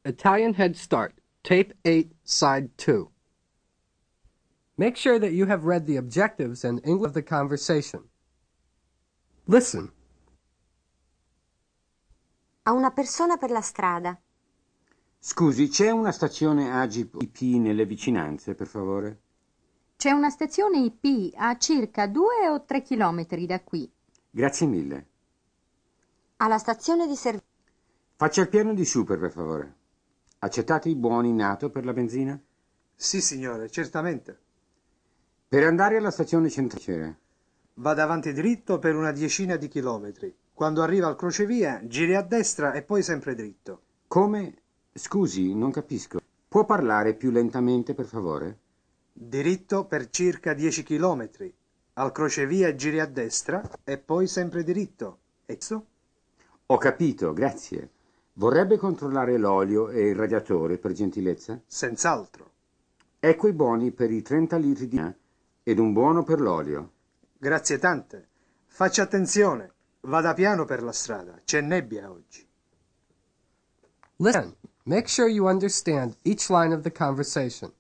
Italian Head Start, Tape 8, Side 2. Make sure that you have read the objectives and English of the conversation. Listen. A una persona per la strada. Scusi, c'è una stazione Agip IP nelle vicinanze, per favore? C'è una stazione IP a circa 2 o 3 chilometri da qui. Grazie mille. Alla stazione di servizio. Faccia il piano di super, per favore. Accettate i buoni NATO per la benzina? Sì, signore, certamente. Per andare alla stazione centrale. Vada avanti dritto per una decina di chilometri. Quando arriva al crocevia, giri a destra e poi sempre dritto. Come? Scusi, non capisco. Può parlare più lentamente, per favore? Diritto per circa 10 chilometri. Al crocevia giri a destra e poi sempre diritto. Esso? Ho capito, grazie. Vorrebbe controllare l'olio e il radiatore, per gentilezza? Senz'altro. Ecco i buoni per i 30 litri di ed un buono per l'olio. Grazie tante. Faccia attenzione. Vada piano per la strada. C'è nebbia oggi. Listen. Make sure you understand each line of the conversation.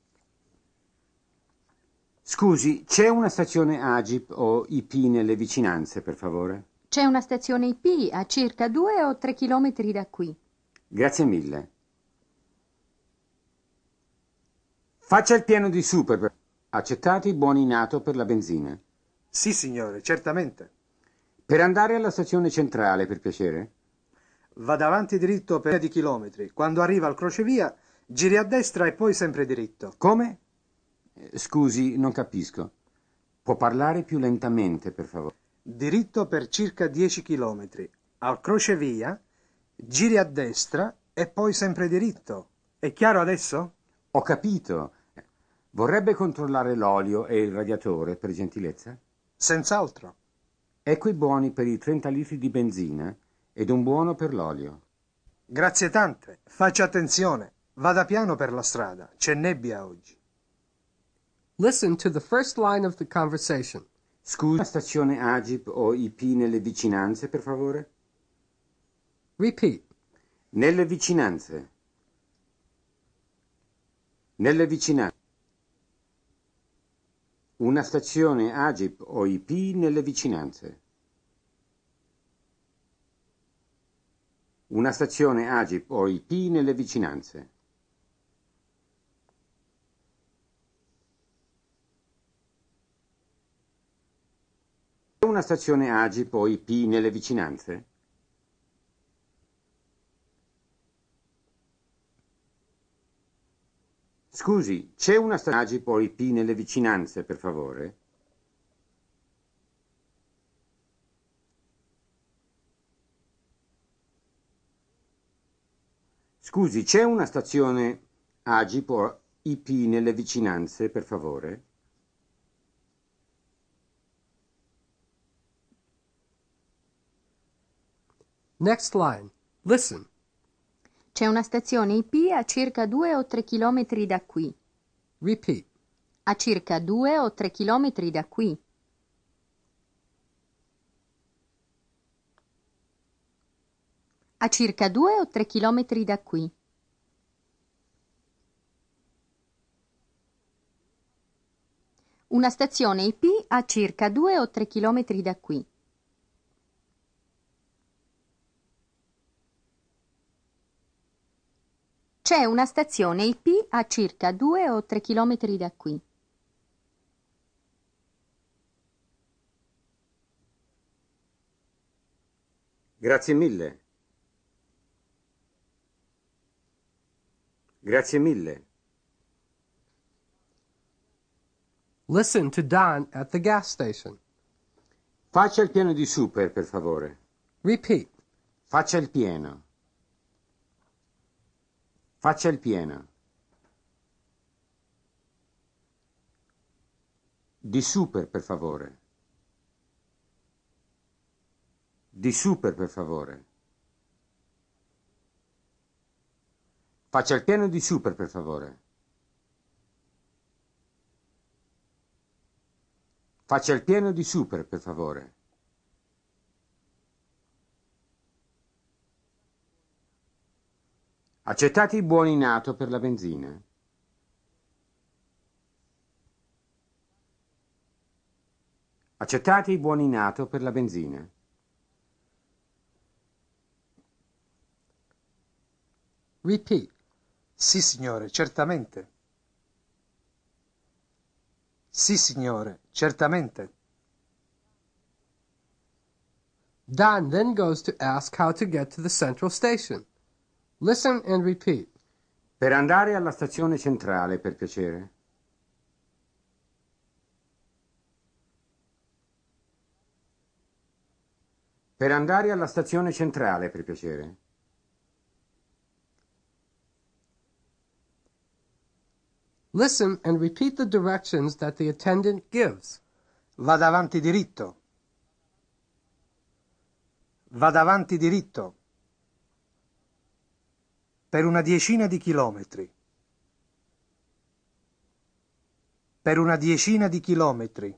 Scusi, c'è una stazione Agip o IP nelle vicinanze, per favore? C'è una stazione IP a circa 2 o 3 chilometri da qui. Grazie mille. Faccia il piano di super. Accettate i buoni NATO per la benzina? Sì, signore, certamente. Per andare alla stazione centrale, per piacere? Vada avanti dritto per 10 chilometri. Quando arriva al crocevia, giri a destra e poi sempre diritto. Come? Scusi, non capisco. Può parlare più lentamente, per favore? Diritto per circa 10 chilometri. Al crocevia, giri a destra e poi sempre diritto. È chiaro adesso? Ho capito. Vorrebbe controllare l'olio e il radiatore, per gentilezza? Senz'altro. Ecco i buoni per i 30 litri di benzina ed un buono per l'olio. Grazie tante. Faccia attenzione. Vada piano per la strada. C'è nebbia oggi. Listen to the first line of the conversation. Scusi, una stazione Agip o IP nelle vicinanze, per favore? Repeat. Nelle vicinanze. Nelle vicinanze. Una stazione Agip o IP nelle vicinanze. Una stazione Agip o IP nelle vicinanze. Una stazione Agip o IP nelle vicinanze? Scusi, c'è una stazione Agip o IP nelle vicinanze, per favore? Scusi, c'è una stazione Agip o IP nelle vicinanze, per favore? Next line. Listen. C'è una stazione IP a circa 2 o 3 chilometri da qui. Repeat. A circa 2 o 3 chilometri da qui. A circa 2 o 3 chilometri da qui. Una stazione IP a circa 2 o 3 chilometri da qui. C'è una stazione IP a circa 2 o 3 chilometri da qui. Grazie mille. Grazie mille. Listen to Don at the gas station. Faccia il piano di super, per favore. Repeat. Faccia il pieno. Faccia il pieno. Di super, per favore. Di super, per favore. Faccia il piano di super, per favore. Faccia il pieno di super, per favore. Accettate i buoni NATO per la benzina? Accettate i buoni NATO per la benzina? Repeat. Sì, signore, certamente. Sì, signore, certamente. Don then goes to ask how to get to the central station. Listen and repeat. Per andare alla stazione centrale, per piacere. Per andare alla stazione centrale, per piacere. Listen and repeat the directions that the attendant gives. Vada avanti diritto. Vada avanti diritto. Per una 10 di chilometri. Per una 10 di chilometri.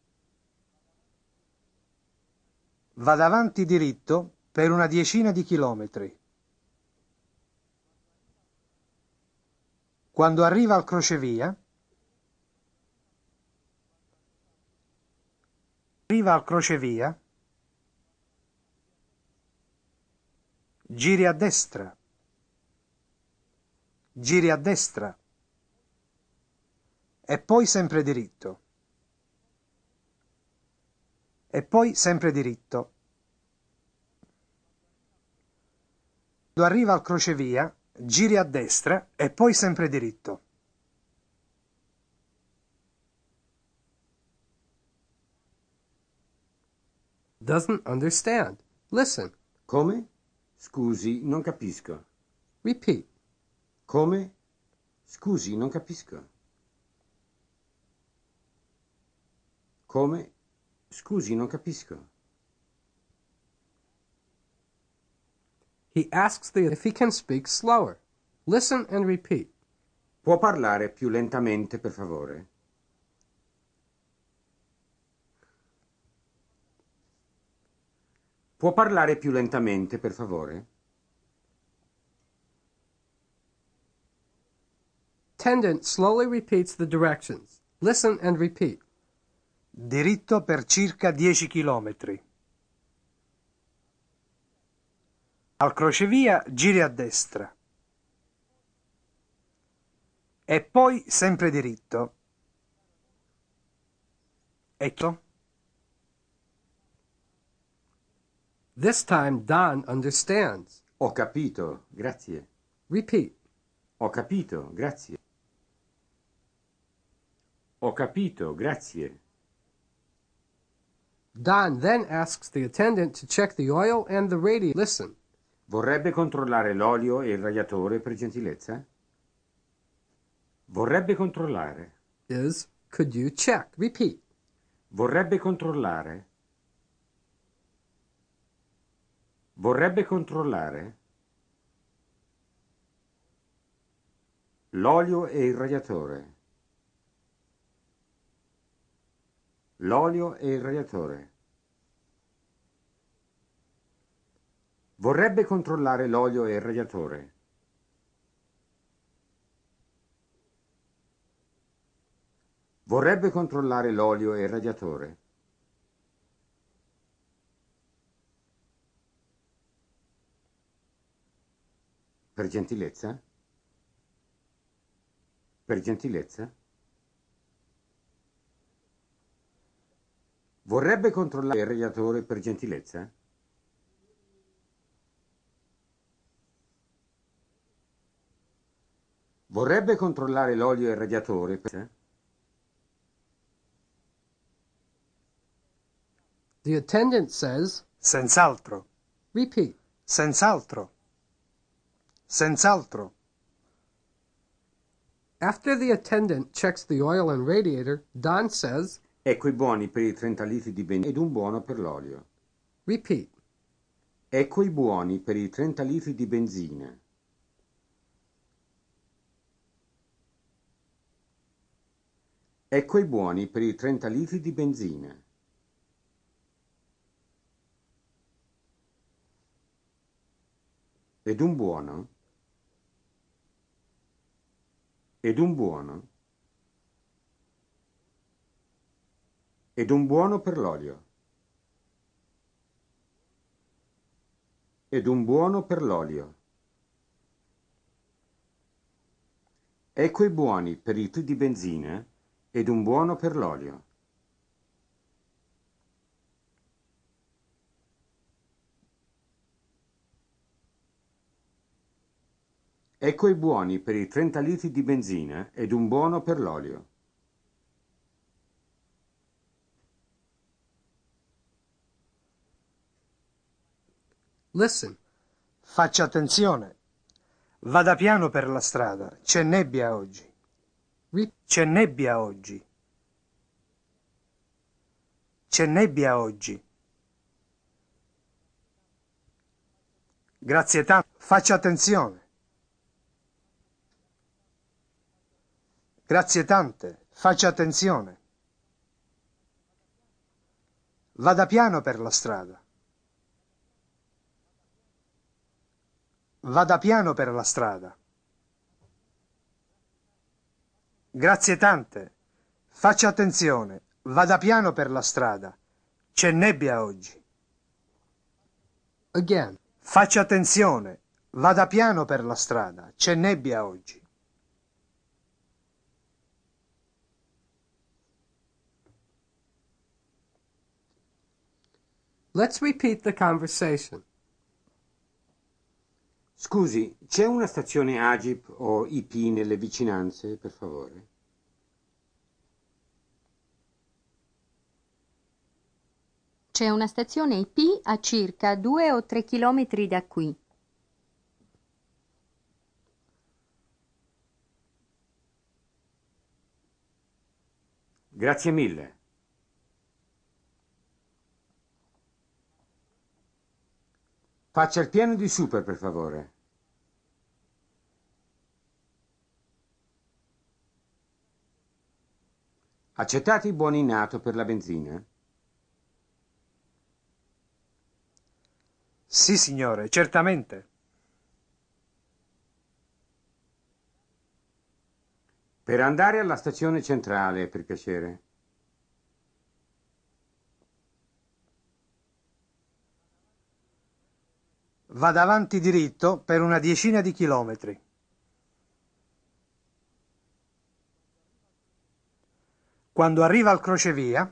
Vada avanti diritto per una 10 di chilometri. Quando arriva al crocevia, giri a destra. Giri a destra. E poi sempre diritto. E poi sempre diritto. Quando arriva al crocevia, giri a destra e poi sempre diritto. Doesn't understand. Listen. Come? Scusi, non capisco. Repeat. Come? Scusi, non capisco. Come? Scusi, non capisco. He asks if he can speak slower. Listen and repeat. Può parlare più lentamente, per favore? Può parlare più lentamente, per favore? Attendant slowly repeats the directions. Listen and repeat. Diritto per circa 10 chilometri. Al crocevia giri a destra. E poi sempre diritto. Ecco. This time Don understands. Ho capito, grazie. Repeat. Ho capito, grazie. Ho capito, grazie. Don then asks the attendant to check the oil and the radiator. Listen. Vorrebbe controllare l'olio e il radiatore, per gentilezza? Vorrebbe controllare. Is, could you check? Repeat. Vorrebbe controllare. Vorrebbe controllare. L'olio e il radiatore. L'olio e il radiatore. Vorrebbe controllare l'olio e il radiatore. Vorrebbe controllare l'olio e il radiatore. Per gentilezza? Per gentilezza? Vorrebbe controllare il radiatore, per gentilezza? Vorrebbe controllare l'olio e il radiatore, per... The attendant says, Senz'altro. repeat. Senz'altro. Senz'altro. After the attendant checks the oil and radiator, Don says, Ecco i buoni per i 30 litri di benzina ed un buono per l'olio. repeat. Ecco i buoni per i 30 litri di benzina. Ecco i buoni per i 30 litri di benzina. Ed un buono? Ed un buono? Ed un buono per l'olio? Ed un buono per l'olio? Ecco i buoni per i litri di benzina ed un buono per l'olio. Ecco i buoni per i 30 litri di benzina ed un buono per l'olio. Listen. Faccia attenzione. Vada piano per la strada. C'è nebbia oggi. C'è nebbia oggi. C'è nebbia oggi. Grazie tanto. Faccia attenzione. Grazie tante. Faccia attenzione. Vada piano per la strada. Vada piano per la strada. Grazie tante. Faccia attenzione. Vada piano per la strada. C'è nebbia oggi. Again. Faccia attenzione. Vada piano per la strada. C'è nebbia oggi. Let's repeat the conversation. Scusi, c'è una stazione Agip o IP nelle vicinanze, per favore? C'è una stazione IP a circa 2 o 3 chilometri da qui. Grazie mille. Faccia il pieno di super, per favore. Accettate i buoni in atto per la benzina? Sì, signore, certamente. Per andare alla stazione centrale, per piacere. Vada avanti diritto per una decina di chilometri. Quando arriva al crocevia,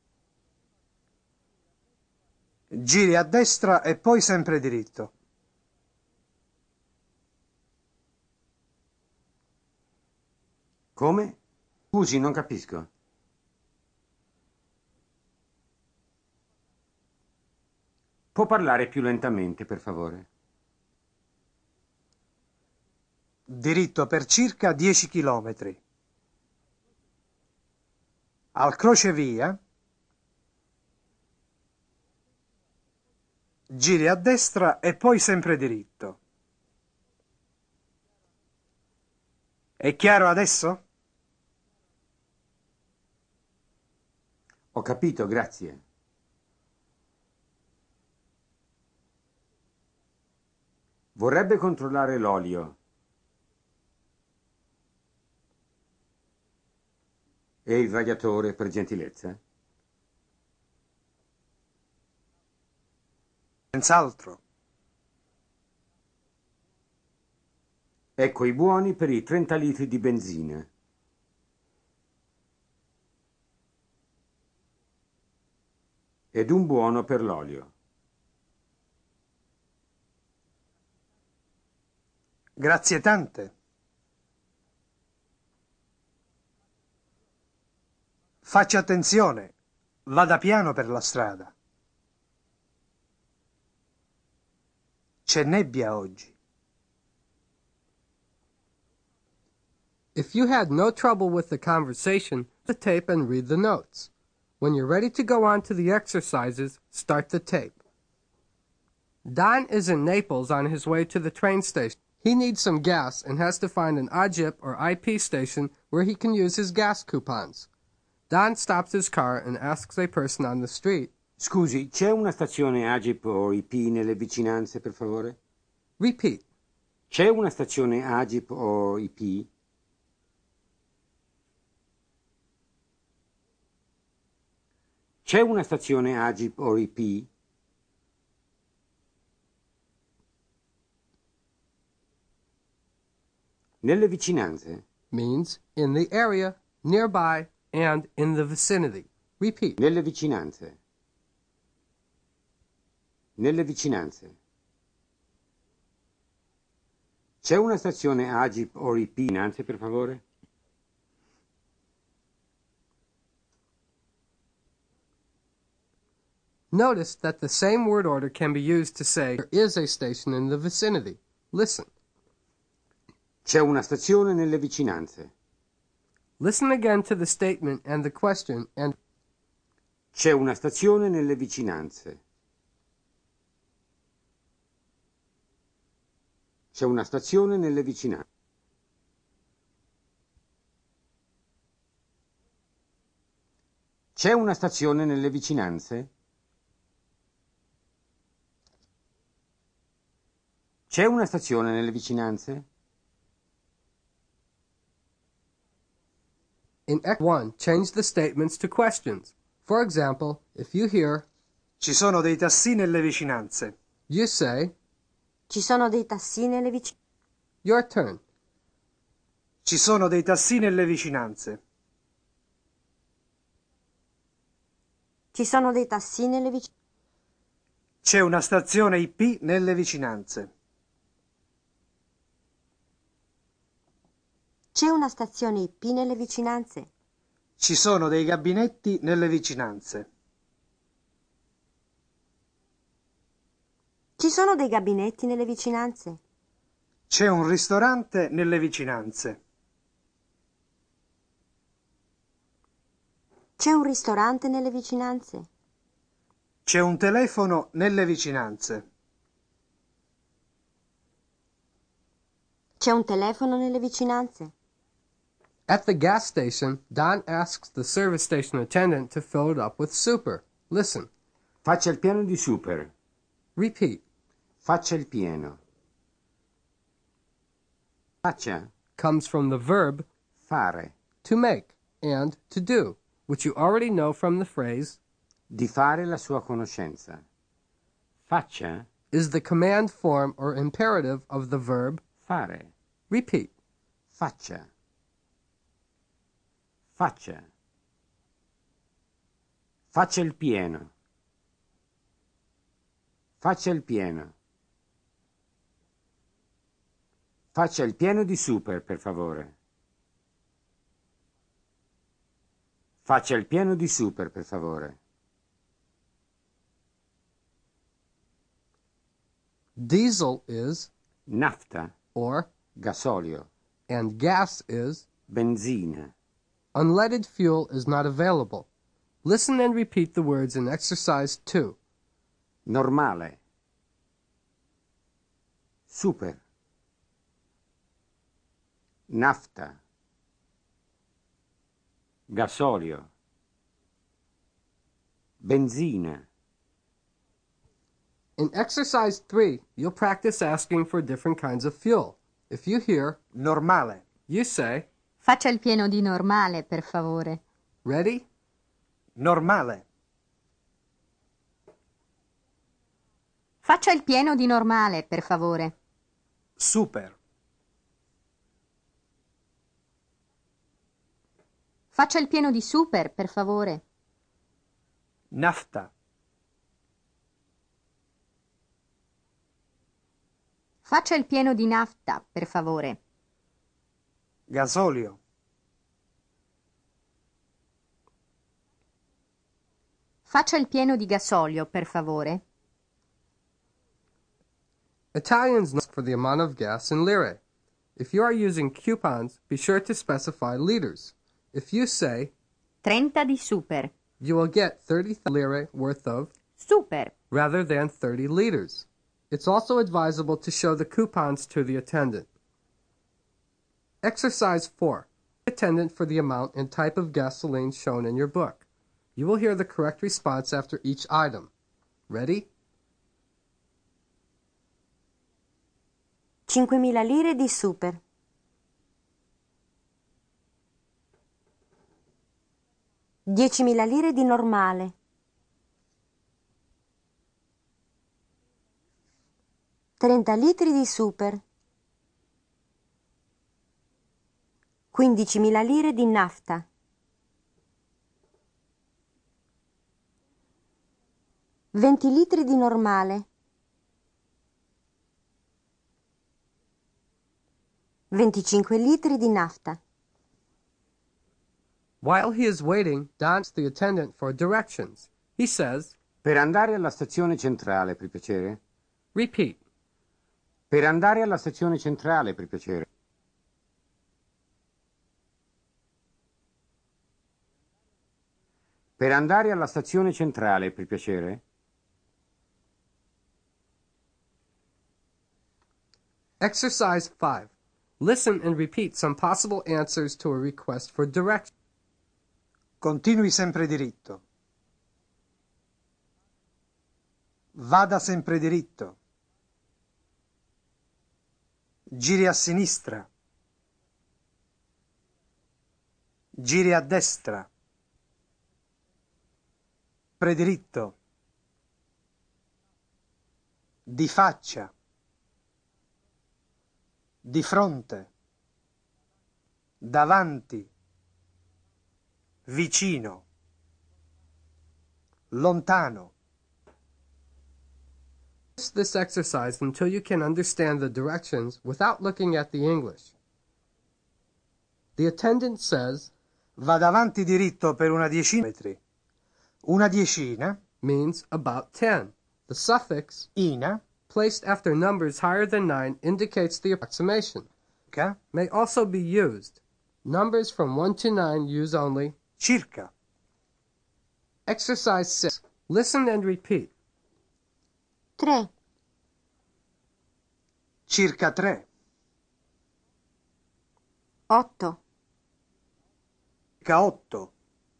giri a destra e poi sempre diritto. Come? Scusi, non capisco. Può parlare più lentamente, per favore? Diritto per circa 10 chilometri. Al crocevia, giri a destra e poi sempre diritto. È chiaro adesso? Ho capito, grazie. Vorrebbe controllare l'olio e il radiatore, per gentilezza? Senz'altro. Ecco i buoni per i 30 litri di benzina. Ed un buono per l'olio. Grazie tante. Faccia attenzione. Vada piano per la strada. C'è nebbia oggi. If you had no trouble with the conversation, the tape and read the notes. When you're ready to go on to the exercises, start the tape. Don is in Naples on his way to the train station. He needs some gas and has to find an AGIP or IP station where he can use his gas coupons. Don stops his car and asks a person on the street, Scusi, c'è una stazione Agip o IP nelle vicinanze, per favore? Repeat. C'è una stazione Agip o IP? C'è una stazione Agip o IP? Nelle vicinanze. Means in the area, nearby, and in the vicinity. Repeat. Nelle vicinanze. Nelle vicinanze. C'è una stazione Agip o IP vicinanze, per favore? Notice that the same word order can be used to say there is a station in the vicinity. Listen. C'è una stazione nelle vicinanze. Listen again to the statement and the question and C'è una stazione nelle vicinanze. C'è una stazione nelle vicinanze. C'è una stazione nelle vicinanze? C'è una stazione nelle vicinanze? in Act 1, change the statements to questions. For example, if you hear, Ci sono dei tassi nelle vicinanze. you say, Ci sono dei tassi nelle vicinanze. your turn. Ci sono dei tassi nelle vicinanze. Ci sono dei tassi nelle vicinanze. C'è una stazione IP nelle vicinanze. C'è una stazione IP nelle vicinanze. Ci sono dei gabinetti nelle vicinanze. Ci sono dei gabinetti nelle vicinanze. C'è un ristorante nelle vicinanze. C'è un ristorante nelle vicinanze. C'è un telefono nelle vicinanze. C'è un telefono nelle vicinanze. At the gas station, Don asks the service station attendant to fill it up with super. Listen. Faccia il pieno di super. Repeat. Faccia il pieno. Faccia. Comes from the verb Fare. to make and to do, which you already know from the phrase Di fare la sua conoscenza. Faccia. is the command form or imperative of the verb. Fare. Repeat. Faccia. Faccia. Faccia il pieno. Faccia il pieno. Faccia il pieno di super, per favore. Faccia il pieno di super, per favore. Diesel is, Nafta. or, Gasolio. and gas is, Benzina. unleaded fuel is not available. Listen and repeat the words in exercise 2. Normale. Super. Nafta. Gasolio. Benzina. In exercise 3, you'll practice asking for different kinds of fuel. If you hear, Normale. you say, Faccia il pieno di normale, per favore. ready? Normale. Faccia il pieno di normale, per favore. Super. Faccia il pieno di super, per favore. Nafta. Faccia il pieno di nafta, per favore. Gasolio. Faccia il pieno di gasolio, per favore. Italians ask for the amount of gas in lire. If you are using coupons, be sure to specify liters. If you say, 30 di super. you will get 30 lire worth of, Super. rather than 30 liters. It's also advisable to show the coupons to the attendant. Exercise 4. Attendant for the amount and type of gasoline shown in your book. You will hear the correct response after each item. Ready? 5.000 lire di super. 10.000 lire di normale. 30 litri di super. 15.000 lire di nafta. 20 litri di normale. 25 litri di nafta. While he is waiting, Don asks the attendant for directions. He says, Per andare alla stazione centrale, per piacere. repeat. Per andare alla stazione centrale, per piacere. Per andare alla stazione centrale, per piacere. Exercise 5. Listen and repeat some possible answers to a request for direction. Continui sempre diritto. Vada sempre diritto. Giri a sinistra. Giri a destra. Prediritto. Di faccia. Di fronte. Davanti. Vicino. Lontano. Practice this exercise until you can understand the directions without looking at the English. The attendant says, Vada avanti diritto per una decina di metri. Una decina, means about 10. The suffix, ina, placed after numbers higher than 9, indicates the approximation. ca, May also be used. Numbers from 1 to 9 use only. circa. Exercise 6. Listen and repeat. 3, Circa 3. 8, Circa 8.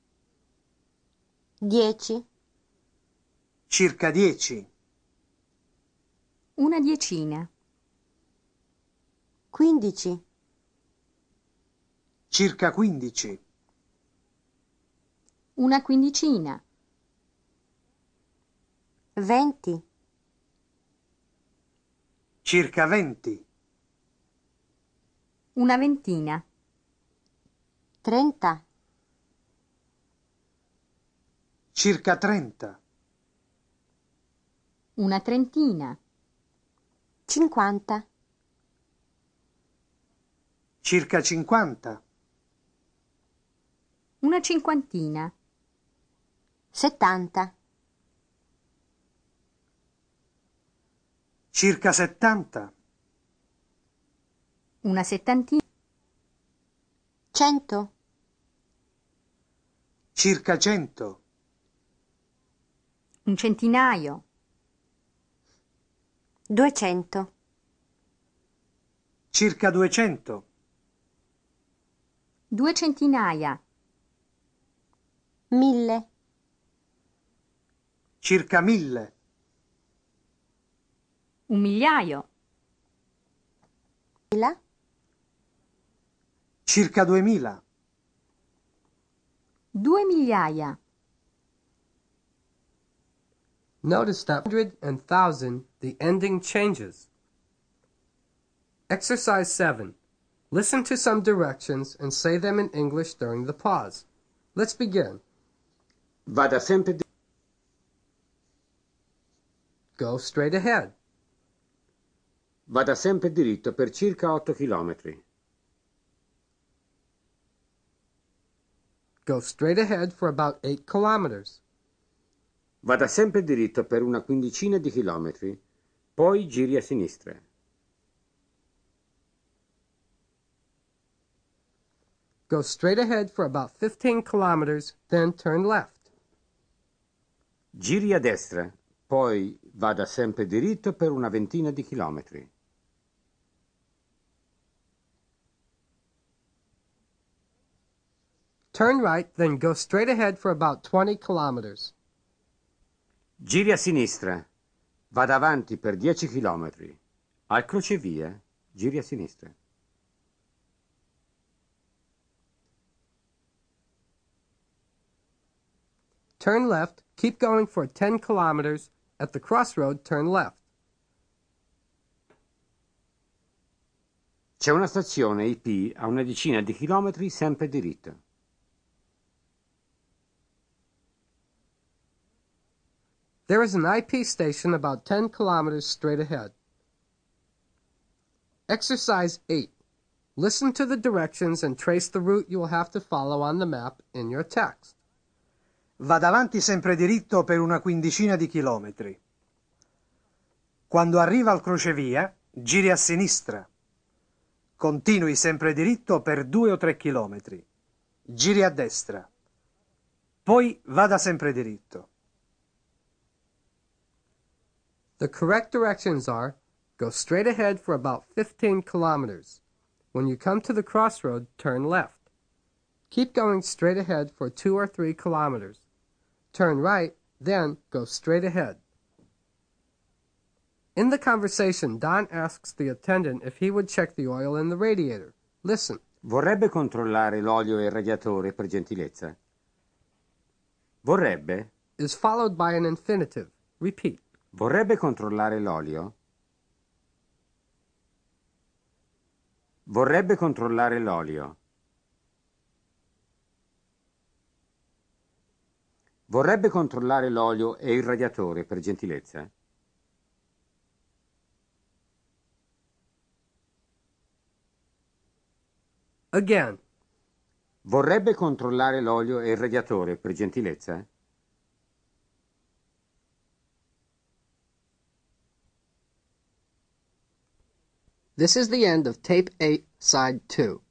10, Circa 10. Una decina. 15, Circa 15. Una quindicina. 20, Circa 20. Una ventina. 30, Circa 30. Una trentina. 50, Circa 50. Una cinquantina. 70, Circa 70. Una settantina. 100, Circa 100. Un centinaio. 200, Circa 200. Due centinaia. 1000, Circa 1000. Un migliaio. 1000, Circa 2000. 2 migliaia. Notice that 100 and 1,000, the ending changes. Exercise 7. Listen to some directions and say them in English during the pause. Let's begin. Vada sempre di... Go straight ahead. Vada sempre diritto per circa 8 chilometri. Go straight ahead for about 8 kilometers. Vada sempre diritto per una quindicina di chilometri, poi giri a sinistra. Go straight ahead for about 15 kilometers, then turn left. Giri a destra, poi vada sempre diritto per una ventina di chilometri. Turn right, then go straight ahead for about 20 kilometers. Giri a sinistra, vada avanti per 10 chilometri. Al crocevia, giri a sinistra. Turn left, keep going for 10 kilometers. At the crossroad, turn left. C'è una stazione IP a una decina di chilometri sempre diritto. There is an IP station about 10 kilometers straight ahead. Exercise 8. Listen to the directions and trace the route you will have to follow on the map in your text. Vada avanti sempre diritto per una quindicina di chilometri. Quando arriva al crocevia, giri a sinistra. Continui sempre diritto per 2 o 3 chilometri. Giri a destra. Poi vada sempre diritto. The correct directions are: go straight ahead for about 15 kilometers. When you come to the crossroad, turn left. Keep going straight ahead for 2 or 3 kilometers. Turn right, then go straight ahead. In the conversation, Don asks the attendant if he would check the oil in the radiator. Listen. Vorrebbe controllare l'olio e il radiatore, per gentilezza? Vorrebbe? Is followed by an infinitive. Repeat. Vorrebbe controllare l'olio? Vorrebbe controllare l'olio? Vorrebbe controllare l'olio e il radiatore, per gentilezza? Again. Vorrebbe controllare l'olio e il radiatore, per gentilezza? This is the end of Tape 8, Side 2.